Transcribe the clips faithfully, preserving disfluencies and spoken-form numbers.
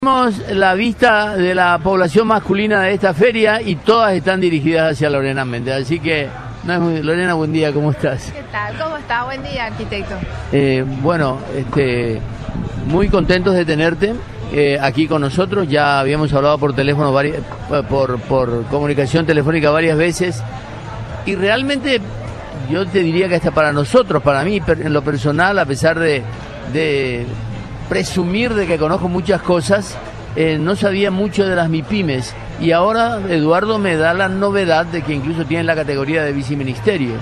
Tenemos la vista de la población masculina de esta feria y todas están dirigidas hacia Lorena Méndez, así que no es muy... Lorena, buen día, ¿cómo estás? ¿Qué tal? ¿Cómo está? Buen día, arquitecto. Eh, bueno, este, muy contentos de tenerte eh, aquí con nosotros. Ya habíamos hablado por teléfono, varias, por, por comunicación telefónica varias veces y realmente yo te diría que hasta para nosotros, para mí en lo personal, a pesar de... de presumir de que conozco muchas cosas, eh, no sabía mucho de las MIPYMES y ahora Eduardo me da la novedad de que incluso tienen la categoría de viceministerio.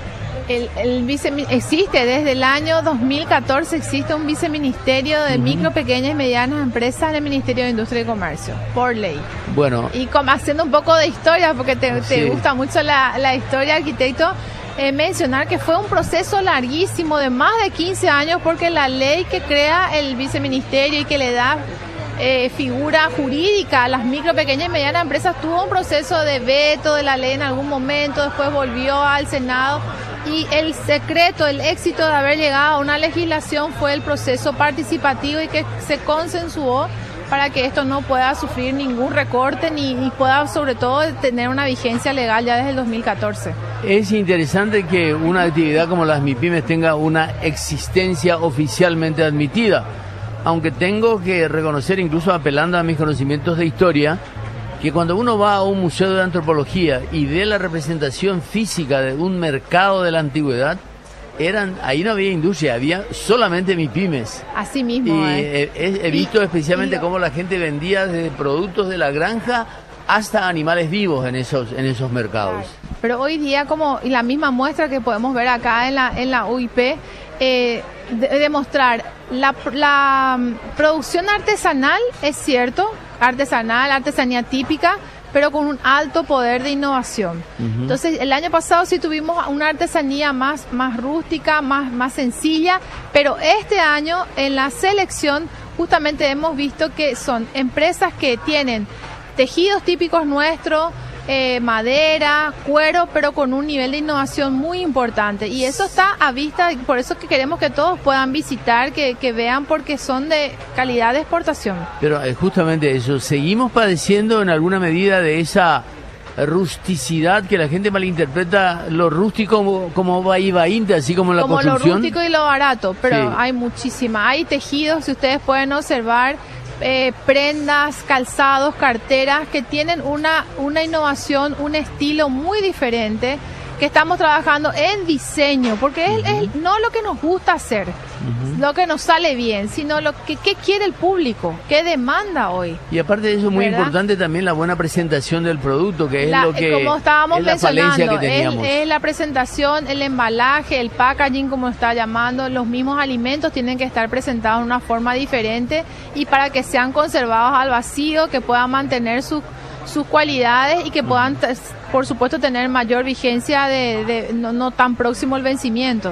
El, el vice, existe desde el año dos mil catorce, existe un viceministerio de uh-huh. micro, pequeñas y medianas empresas en el Ministerio de Industria y Comercio, por ley. Bueno. Y como haciendo un poco de historia, porque te, sí. te gusta mucho la, la historia, arquitecto, Eh, mencionar que fue un proceso larguísimo de más de quince años porque la ley que crea el viceministerio y que le da eh, figura jurídica a las micro, pequeñas y medianas empresas tuvo un proceso de veto de la ley en algún momento, después volvió al Senado y el secreto, el éxito de haber llegado a una legislación fue el proceso participativo y que se consensuó para que esto no pueda sufrir ningún recorte ni, ni pueda sobre todo tener una vigencia legal ya desde el dos mil catorce. Es interesante que una actividad como las MIPYMES tenga una existencia oficialmente admitida, aunque tengo que reconocer, incluso apelando a mis conocimientos de historia, que cuando uno va a un museo de antropología y ve la representación física de un mercado de la antigüedad, eran ahí no había industria, había solamente MIPYMES. Así mismo. Y eh. he, he visto y, especialmente y... cómo la gente vendía desde productos de la granja hasta animales vivos en esos en esos mercados. Pero hoy día, como y la misma muestra que podemos ver acá en la en la U I P, eh, de, demostrar la, la producción artesanal, es cierto, artesanal, artesanía típica, pero con un alto poder de innovación. Uh-huh. Entonces, el año pasado sí tuvimos una artesanía más, más rústica, más, más sencilla, pero este año en la selección justamente hemos visto que son empresas que tienen tejidos típicos nuestros, eh, madera, cuero, pero con un nivel de innovación muy importante. Y eso está a vista, por eso que queremos que todos puedan visitar, que, que vean, porque son de calidad de exportación. Pero eh, justamente eso, seguimos padeciendo en alguna medida de esa rusticidad que la gente malinterpreta lo rústico como, como vaivaínte, así como en la como construcción. Como lo rústico y lo barato, pero sí. Hay muchísima. Hay tejidos, si ustedes pueden observar, Eh, prendas, calzados, carteras que tienen una, una innovación, un estilo muy diferente, que estamos trabajando en diseño, porque es, uh-huh. es no lo que nos gusta hacer, uh-huh. lo que nos sale bien, sino lo que qué quiere el público, qué demanda hoy. Y aparte de eso, muy ¿verdad? Importante también la buena presentación del producto, que es la, lo que como estábamos es la falencia que teníamos. Es, es la presentación, el embalaje, el packaging, como está llamando, los mismos alimentos tienen que estar presentados de una forma diferente y para que sean conservados al vacío, que puedan mantener sus sus cualidades y que puedan, por supuesto, tener mayor vigencia de, de no, no tan próximo el vencimiento.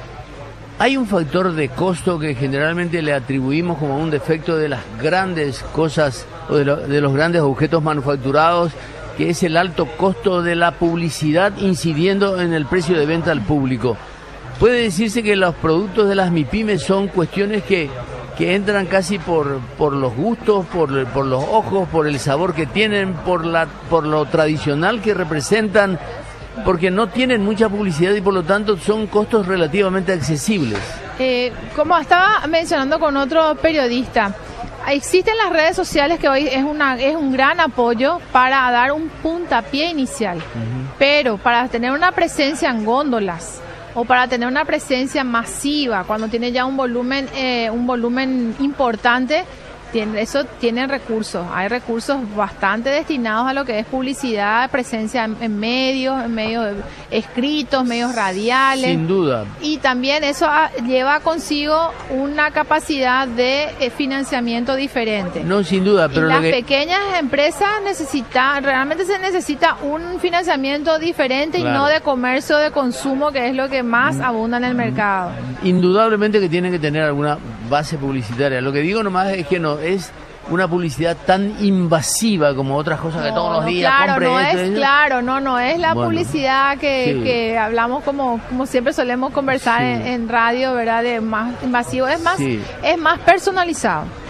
Hay un factor de costo que generalmente le atribuimos como un defecto de las grandes cosas o de, lo, de los grandes objetos manufacturados, que es el alto costo de la publicidad incidiendo en el precio de venta al público. Puede decirse que los productos de las MIPYMES son cuestiones que que entran casi por por los gustos, por por los ojos, por el sabor que tienen, por la por lo tradicional que representan, porque no tienen mucha publicidad y por lo tanto son costos relativamente accesibles. Eh, como estaba mencionando con otro periodista, existen las redes sociales que hoy es una es un gran apoyo para dar un puntapié inicial, uh-huh. pero para tener una presencia en góndolas o para tener una presencia masiva, cuando tiene ya un volumen eh, un volumen importante, tiene, eso tiene recursos. Hay recursos bastante destinados a lo que es publicidad, presencia en, en medios, en medios escritos, medios radiales. Sin duda. Y también eso a, lleva consigo una capacidad de eh, financiamiento diferente. No, sin duda. Pero y las que... pequeñas empresas necesitan, realmente se necesita un financiamiento diferente, claro. Y no de comercio, de consumo, que es lo que más abunda en el mercado. Indudablemente que tienen que tener alguna base publicitaria. Lo que digo nomás es que no es una publicidad tan invasiva como otras cosas que no, todos los no, días claro, compre no esto, es eso. Claro, no, no es la bueno, publicidad que, sí. que hablamos como como siempre solemos conversar sí. en, en radio, ¿verdad? De más invasivo, es más, sí. es más personalizado.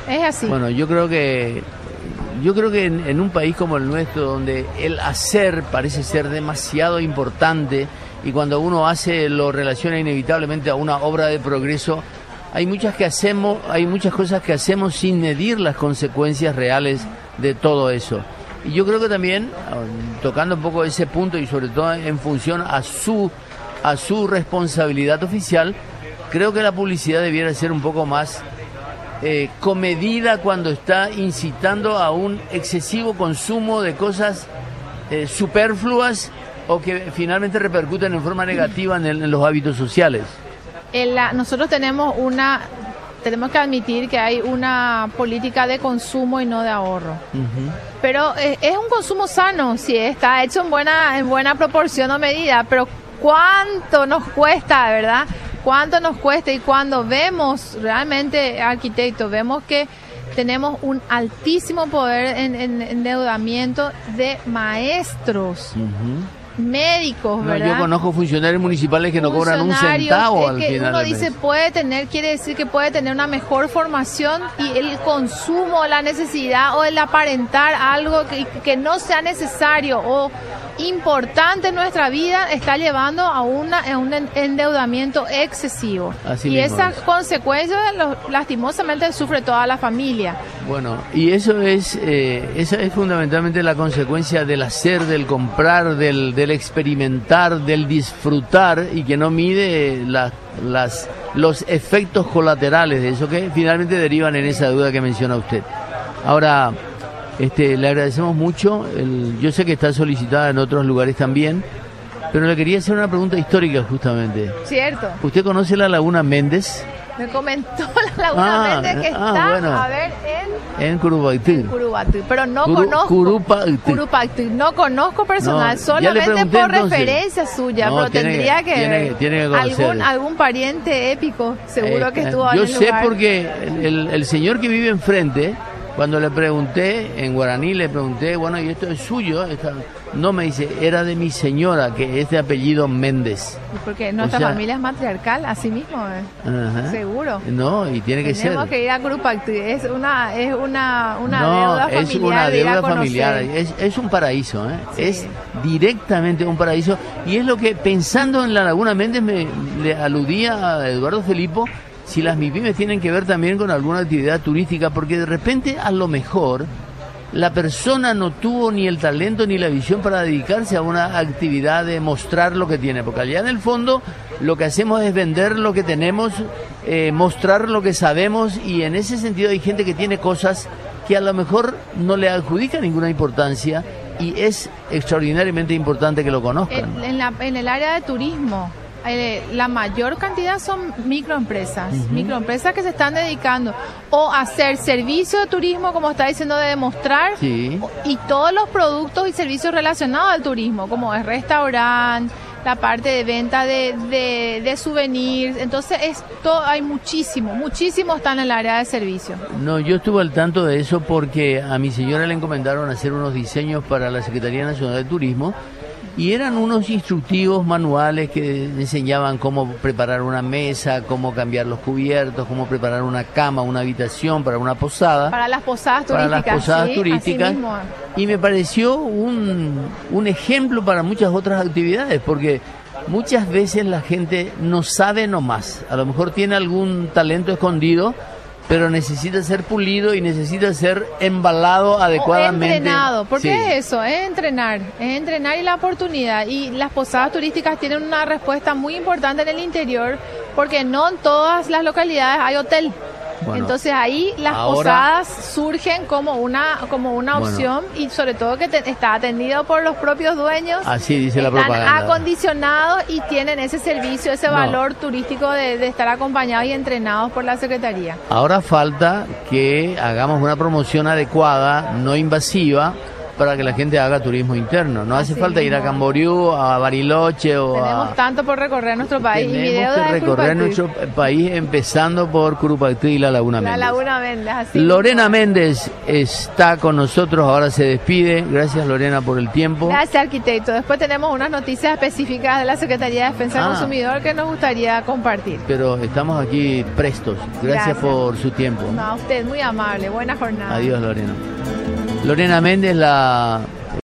Es así. Bueno, yo creo que yo creo que en, en un país como el nuestro, donde el hacer parece ser demasiado importante y cuando uno hace lo relaciona inevitablemente a una obra de progreso, hay muchas que hacemos, hay muchas cosas que hacemos sin medir las consecuencias reales de todo eso. Y yo creo que también, tocando un poco ese punto y sobre todo en función a su a su responsabilidad oficial, creo que la publicidad debiera ser un poco más eh, comedida cuando está incitando a un excesivo consumo de cosas eh, superfluas o que finalmente repercuten en forma negativa en, el, en los hábitos sociales. En la, nosotros tenemos una, tenemos que admitir que hay una política de consumo y no de ahorro. Uh-huh. Pero eh, es un consumo sano, si está hecho en buena, en buena proporción o medida, pero ¿cuánto nos cuesta, verdad? ¿Cuánto nos cuesta? Y cuando vemos realmente, arquitectos, vemos que tenemos un altísimo poder en, en, en endeudamiento de maestros, uh-huh. médicos, ¿verdad? No, yo conozco funcionarios municipales que no cobran un centavo al que final uno del dice mes. Puede tener, quiere decir que puede tener una mejor formación y el consumo, la necesidad o el aparentar algo que, que no sea necesario o importante en nuestra vida está llevando a, una, a un endeudamiento excesivo. Así y esa es. consecuencia lo, lastimosamente sufre toda la familia. Bueno, y eso es eh, esa es fundamentalmente la consecuencia del hacer, del comprar, del, del experimentar, del disfrutar y que no mide la, las, los efectos colaterales de eso que finalmente derivan en esa deuda que menciona usted. Ahora, Este, le agradecemos mucho, el, yo sé que está solicitada en otros lugares también, pero le quería hacer una pregunta histórica justamente. Cierto. ¿Usted conoce la Laguna Méndez? Me comentó la Laguna ah, Méndez que ah, está, bueno, a ver, en... En Curupaití. Curupaití, pero no Curu, conozco. Curupaití. Curupaití, no conozco personal, no, solamente por entonces. referencia suya, no, pero tiene tendría que, tiene que, tiene que algún, algún pariente épico, seguro eh, que estuvo en Yo el sé lugar. Porque el, el señor que vive enfrente... Cuando le pregunté, en guaraní le pregunté, bueno, ¿y esto es suyo? Esta, no, me dice, era de mi señora, que es de apellido Méndez. Porque nuestra o sea, familia es matriarcal, así mismo, ¿eh? Ajá. Seguro. No, y tiene que Tenemos ser. Tenemos que ir a Curupaití, es una, es una, una no, deuda familiar. es una deuda familiar, es, es, es un paraíso, ¿eh? Sí. Es directamente un paraíso. Y es lo que, pensando en la Laguna Méndez, me le aludía a Eduardo Felipo, si las MIPYMES tienen que ver también con alguna actividad turística, porque de repente a lo mejor la persona no tuvo ni el talento ni la visión para dedicarse a una actividad de mostrar lo que tiene, porque allá en el fondo lo que hacemos es vender lo que tenemos, eh, mostrar lo que sabemos, y en ese sentido hay gente que tiene cosas que a lo mejor no le adjudica ninguna importancia y es extraordinariamente importante que lo conozcan. En, en, la, en el área de turismo, Eh, la mayor cantidad son microempresas, uh-huh. microempresas que se están dedicando o a hacer servicio de turismo, como está diciendo, de demostrar, sí. y todos los productos y servicios relacionados al turismo, como es restaurante, la parte de venta de, de, de souvenirs. Entonces esto hay muchísimo, muchísimo están en el área de servicio. No, yo estuve al tanto de eso porque a mi señora le encomendaron hacer unos diseños para la Secretaría Nacional de Turismo. Y eran unos instructivos manuales que enseñaban cómo preparar una mesa, cómo cambiar los cubiertos, cómo preparar una cama, una habitación para una posada. Para las posadas para turísticas. Para las posadas sí, turísticas. Así mismo. Y me pareció un, un ejemplo para muchas otras actividades, porque muchas veces la gente no sabe nomás. A lo mejor tiene algún talento escondido, pero necesita ser pulido y necesita ser embalado adecuadamente. O entrenado, porque sí. es eso, es entrenar, es entrenar y la oportunidad. Y las posadas turísticas tienen una respuesta muy importante en el interior, porque no en todas las localidades hay hotel. Bueno, entonces ahí las ahora, posadas surgen como una como una opción, bueno, y sobre todo que te, está atendido por los propios dueños. Así dice la propaganda. Están acondicionados y tienen ese servicio, ese no. valor turístico de, de estar acompañados y entrenados por la Secretaría. Ahora falta que hagamos una promoción adecuada, no invasiva, para que la gente haga turismo interno. No Así hace falta ir a mismo. Camboriú, a Bariloche o Tenemos a... tanto por recorrer nuestro país. Y mi Tenemos deuda que es recorrer Curupaytí. nuestro país empezando por Curupaytí y la Laguna La Méndez. Laguna Méndez, así Lorena mismo. Méndez está con nosotros, ahora se despide. Gracias, Lorena, por el tiempo. Gracias, arquitecto. Después tenemos unas noticias específicas de la Secretaría de Defensa del Ah. Consumidor que nos gustaría compartir. Pero estamos aquí prestos. Gracias, Gracias. por su tiempo. No, usted muy amable. Buena jornada. Adiós, Lorena. Lorena Méndez, la